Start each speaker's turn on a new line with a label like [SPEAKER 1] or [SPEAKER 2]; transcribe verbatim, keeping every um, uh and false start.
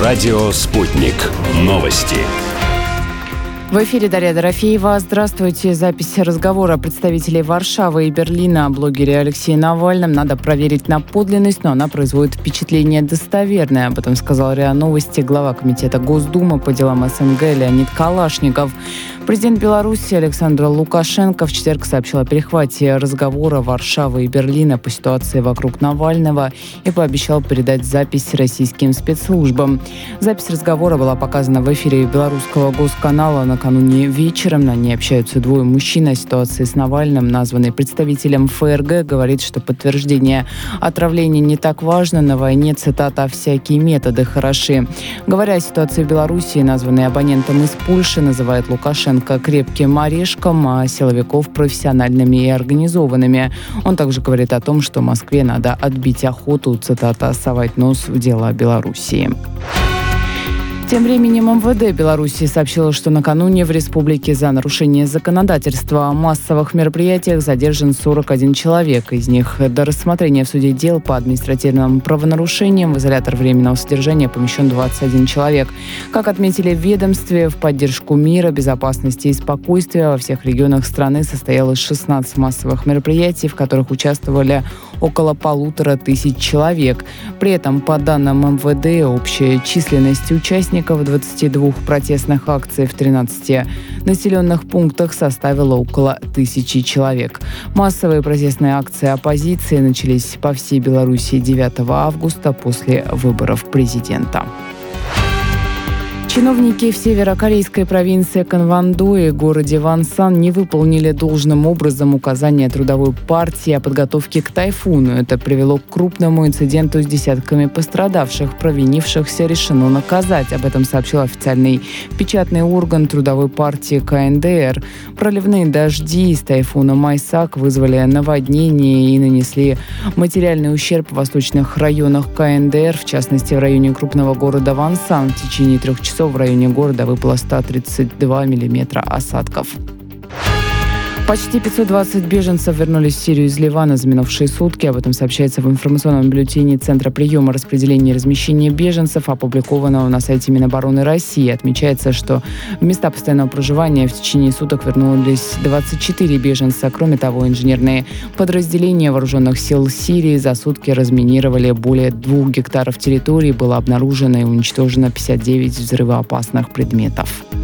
[SPEAKER 1] Радио «Спутник». Новости.
[SPEAKER 2] В эфире Дарья Дорофеева. Здравствуйте. Запись разговора представителей Варшавы и Берлина о блогере Алексее Навальном надо проверить на подлинность, но она производит впечатление достоверное. Об этом сказал РИА Новости глава комитета Госдумы по делам СНГ Леонид Калашников. Президент Беларуси Александр Лукашенко в четверг сообщил о перехвате разговора Варшавы и Берлина по ситуации вокруг Навального и пообещал передать запись российским спецслужбам. Запись разговора была показана в эфире белорусского госканала накануне вечером. На ней общаются двое мужчин. О ситуации с Навальным, названный представителем ФРГ, говорит, что подтверждение отравления не так важно. На войне, цитата, «всякие методы хороши». Говоря о ситуации в Беларуси, названный абонентом из Польши называет Лукашенко крепким орешком, а силовиков профессиональными и организованными. Он также говорит о том, что Москве надо отбить охоту, цитата, «совать нос в дела Белоруссии». Тем временем МВД Беларуси сообщило, что накануне в республике за нарушение законодательства о массовых мероприятиях задержан сорок один человек. Из них до рассмотрения в суде дел по административным правонарушениям в изолятор временного содержания помещен двадцать один человек. Как отметили в ведомстве, в поддержку мира, безопасности и спокойствия во всех регионах страны состоялось шестнадцать массовых мероприятий, в которых участвовали около полутора тысяч человек. При этом, по данным МВД, общая численность участников в двадцати двух протестных акций в тринадцати населенных пунктах составила около тысячи человек. Массовые протестные акции оппозиции начались по всей Беларуси девятого августа после выборов президента. Чиновники в северокорейской провинции Кангвон-до и городе Вонсан не выполнили должным образом указания трудовой партии о подготовке к тайфуну. Это привело к крупному инциденту с десятками пострадавших. Провинившихся решено наказать. Об этом сообщил официальный печатный орган трудовой партии ка эн дэ эр. Проливные дожди из тайфуна Майсак вызвали наводнение и нанесли материальный ущерб в восточных районах ка эн дэ эр, в частности в районе крупного города Вонсан. В течение трех часов в районе города выпало сто тридцать два миллиметра осадков. Почти пятьсот двадцать беженцев вернулись в Сирию из Ливана за минувшие сутки. Об этом сообщается в информационном бюллетене Центра приема, распределения и размещения беженцев, опубликованного на сайте Минобороны России. Отмечается, что в места постоянного проживания в течение суток вернулись двадцать четыре беженца. Кроме того, инженерные подразделения вооруженных сил Сирии за сутки разминировали более двух гектаров территории. Было обнаружено и уничтожено пятьдесят девять взрывоопасных предметов.